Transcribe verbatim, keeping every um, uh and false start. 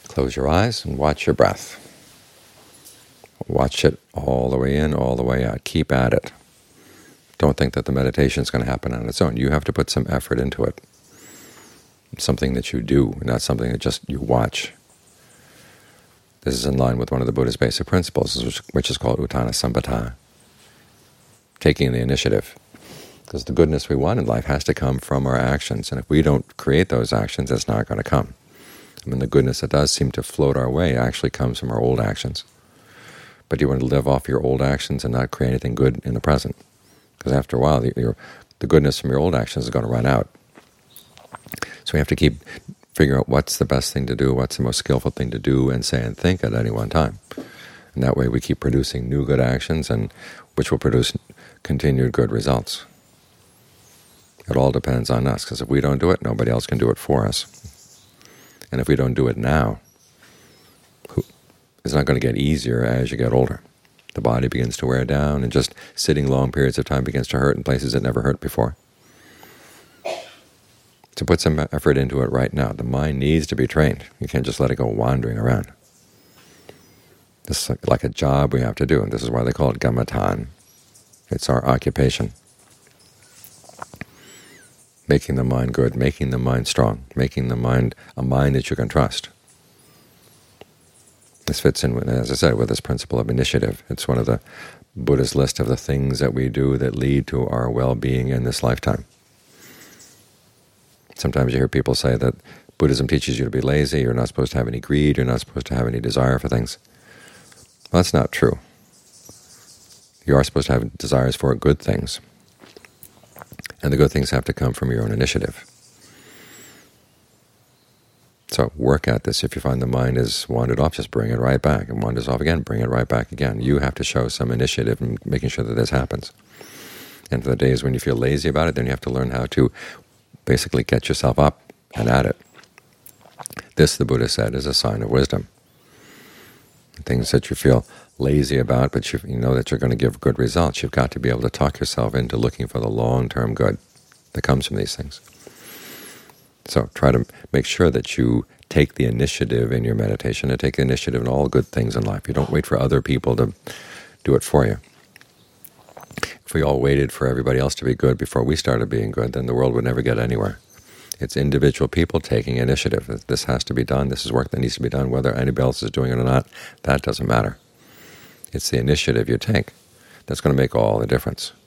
Close your eyes and watch your breath. Watch it all the way in, all the way out. Keep at it. Don't think that the meditation is going to happen on its own. You have to put some effort into it. It's something that you do, not something that just you watch. This is in line with one of the Buddha's basic principles, which is called Uttana Sampata, taking the initiative. Because the goodness we want in life has to come from our actions, and if we don't create those actions, it's not going to come. I mean, the goodness that does seem to float our way actually comes from our old actions. But you want to live off your old actions and not create anything good in the present, because after a while, the, your, the goodness from your old actions is going to run out. So we have to keep figuring out what's the best thing to do, what's the most skillful thing to do and say and think at any one time. And that way we keep producing new good actions, and which will produce continued good results. It all depends on us, because if we don't do it, nobody else can do it for us. And if we don't do it now, it's not going to get easier as you get older. The body begins to wear down, and just sitting long periods of time begins to hurt in places it never hurt before. So put some effort into it right now. The mind needs to be trained. You can't just let it go wandering around. This is like a job we have to do, and this is why they call it Gamatan. It's our occupation. Making the mind good, making the mind strong, making the mind a mind that you can trust. This fits in, with, as I said, with this principle of initiative. It's one of the Buddha's list of the things that we do that lead to our well-being in this lifetime. Sometimes you hear people say that Buddhism teaches you to be lazy, you're not supposed to have any greed, you're not supposed to have any desire for things. Well, that's not true. You are supposed to have desires for good things, and the good things have to come from your own initiative. So work at this. If you find the mind is wandered off, just bring it right back. And wanders off again, bring it right back again. You have to show some initiative in making sure that this happens. And for the days when you feel lazy about it, then you have to learn how to basically get yourself up and at it. This, the Buddha said, is a sign of wisdom. Things that you feel lazy about, but you, you know that you're going to give good results, you've got to be able to talk yourself into looking for the long-term good that comes from these things. So try to make sure that you take the initiative in your meditation and take the initiative in all good things in life. You don't wait for other people to do it for you. If we all waited for everybody else to be good before we started being good, then the world would never get anywhere. It's individual people taking initiative. This has to be done. This is work that needs to be done. Whether anybody else is doing it or not, that doesn't matter. It's the initiative you take that's going to make all the difference.